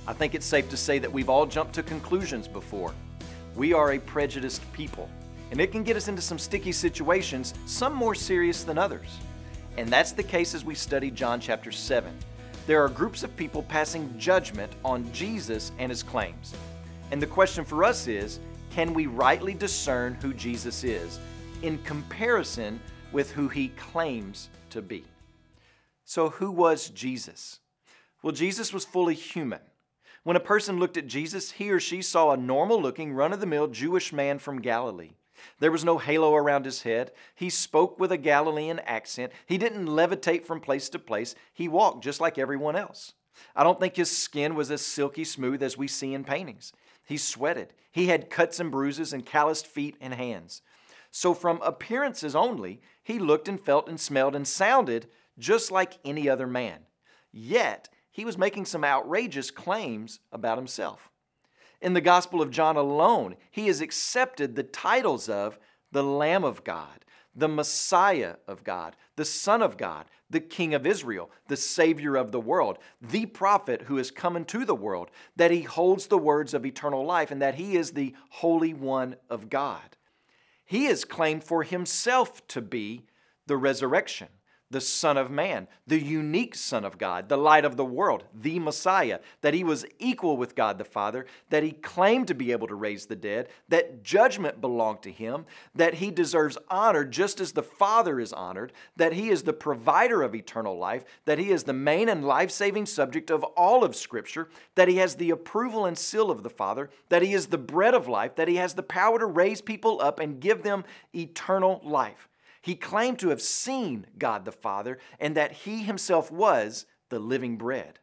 I think it's safe to say that we've all jumped to conclusions before. We are a prejudiced people, and it can get us into some sticky situations, some more serious than others. And that's the case as we study John chapter 7. There are groups of people passing judgment on Jesus and his claims. And the question for us is, can we rightly discern who Jesus is in comparison with who he claims to be? So who was Jesus? Well, Jesus was fully human. When a person looked at Jesus, he or she saw a normal-looking, run-of-the-mill Jewish man from Galilee. There was no halo around his head. He spoke with a Galilean accent. He didn't levitate from place to place. He walked just like everyone else. I don't think his skin was as silky smooth as we see in paintings. He sweated. He had cuts and bruises and calloused feet and hands. So from appearances only, he looked and felt and smelled and sounded just like any other man. Yet, he was making some outrageous claims about himself. In the Gospel of John alone, he has accepted the titles of the Lamb of God, the Messiah of God, the Son of God, the King of Israel, the Savior of the world, the prophet who has come into the world, that he holds the words of eternal life, and that he is the Holy One of God. He has claimed for himself to be the resurrection, the Son of Man, the unique Son of God, the light of the world, the Messiah, that he was equal with God the Father, that he claimed to be able to raise the dead, that judgment belonged to him, that he deserves honor just as the Father is honored, that he is the provider of eternal life, that he is the main and life-saving subject of all of Scripture, that he has the approval and seal of the Father, that he is the bread of life, that he has the power to raise people up and give them eternal life. He claimed to have seen God the Father and that he himself was the living bread.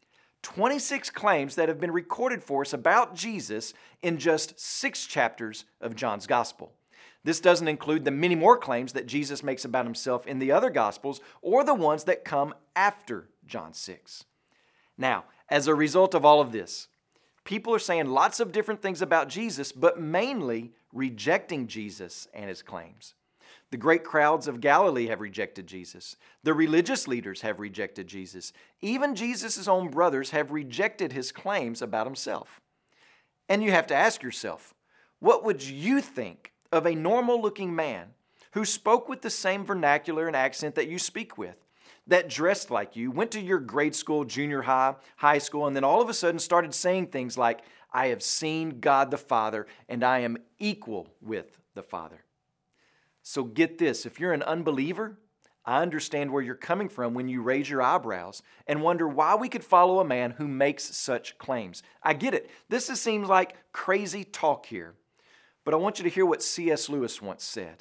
26 claims that have been recorded for us about Jesus in just 6 chapters of John's Gospel. This doesn't include the many more claims that Jesus makes about himself in the other Gospels or the ones that come after John 6. Now, as a result of all of this, people are saying lots of different things about Jesus, but mainly rejecting Jesus and his claims. The great crowds of Galilee have rejected Jesus. The religious leaders have rejected Jesus. Even Jesus' own brothers have rejected his claims about himself. And you have to ask yourself, what would you think of a normal-looking man who spoke with the same vernacular and accent that you speak with, that dressed like you, went to your grade school, junior high, high school, and then all of a sudden started saying things like, "I have seen God the Father, and I am equal with the Father"? So get this, if you're an unbeliever, I understand where you're coming from when you raise your eyebrows and wonder why we could follow a man who makes such claims. I get it. This seems like crazy talk here. But I want you to hear what C.S. Lewis once said.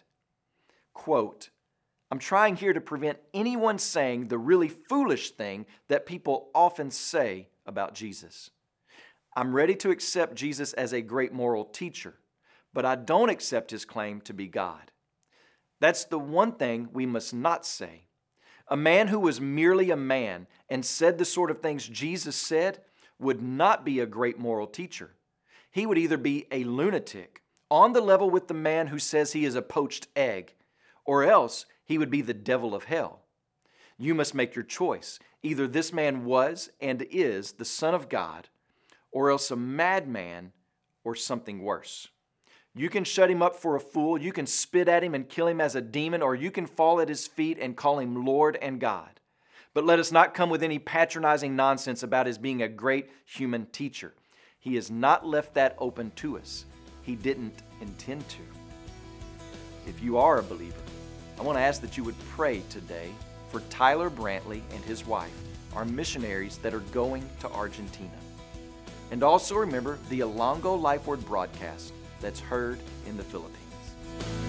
Quote, "I'm trying here to prevent anyone saying the really foolish thing that people often say about Jesus. I'm ready to accept Jesus as a great moral teacher, but I don't accept his claim to be God. That's the one thing we must not say. A man who was merely a man and said the sort of things Jesus said would not be a great moral teacher. He would either be a lunatic, on the level with the man who says he is a poached egg, or else he would be the devil of hell. You must make your choice. Either this man was and is the Son of God, or else a madman or something worse. You can shut him up for a fool, you can spit at him and kill him as a demon, or you can fall at his feet and call him Lord and God. But let us not come with any patronizing nonsense about his being a great human teacher. He has not left that open to us. He didn't intend to." If you are a believer, I want to ask that you would pray today for Tyler Brantley and his wife, our missionaries that are going to Argentina. And also remember the Ilongo Life Word broadcast that's heard in the Philippines.